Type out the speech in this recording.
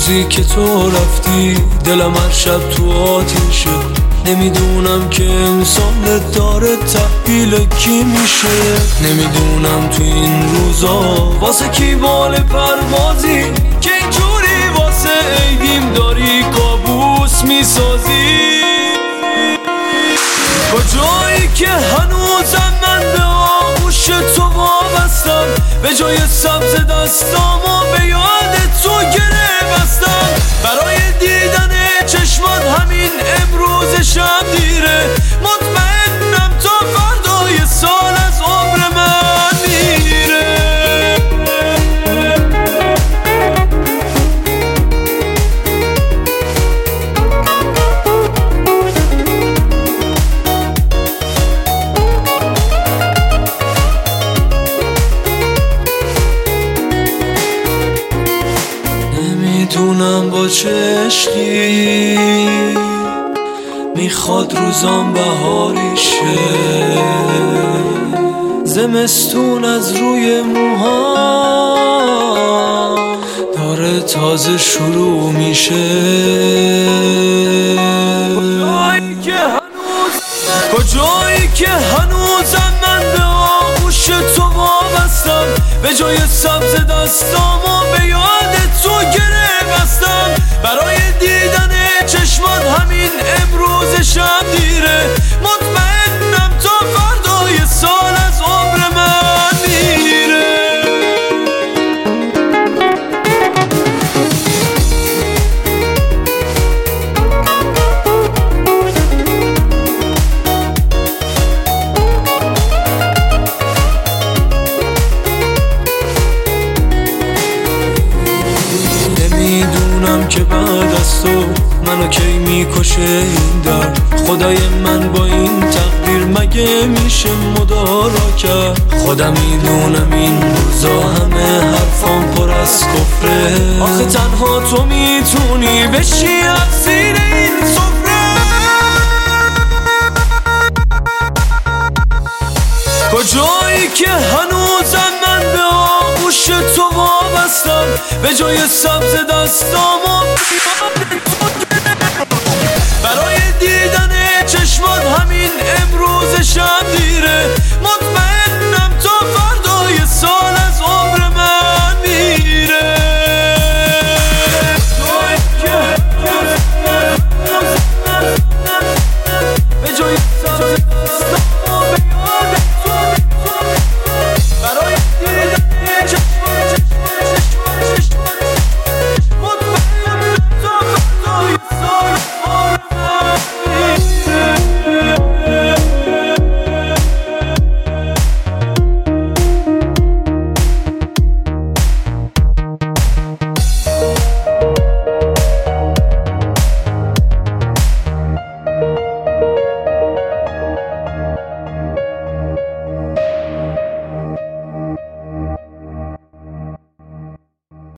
روزی که تو رفتی دلم هر شب تو آتیشه، نمیدونم که انسان داره تحویل کی میشه، نمیدونم تو این روزا واسه کی بال پروازی که اینجوری واسه عیدیم داری کابوس میسازی. کجایی که هنوزم من به آغوش تو وابستم، به جای سبز دستامو به یاد تو گره بستم، برای دیدن چشمات همین امروز شب دیره، مطمئنم تا فردای سال از عمر من میره. نمیدونم با چه عشقی میخواد روزام بهاری شه، زمستون از روی موهام داره تازه شروع میشه. کجایی که هنوزم من به آغوش تو وابستم، به جای سبز دستامو به یاد تو گره بستم، برای دیدن چشمات همین امروز شب دیره، مطمئنم تا فردای سال از عمر من میره. نمیدونم که بعد از تو منو کی میکشه این درد، خدای من با این تقدیر مگه میشه مدارا کرد، خودم میدونم این روزا همه حرفام پر از کفره، آخه تنها تو میتونی بشی اسیر این سفره. کجایی که هنوزم من به آغوش تو وابستم، به جای سبز دستامو برای دیدن چشمات همین امروز شب دیره، مطمئن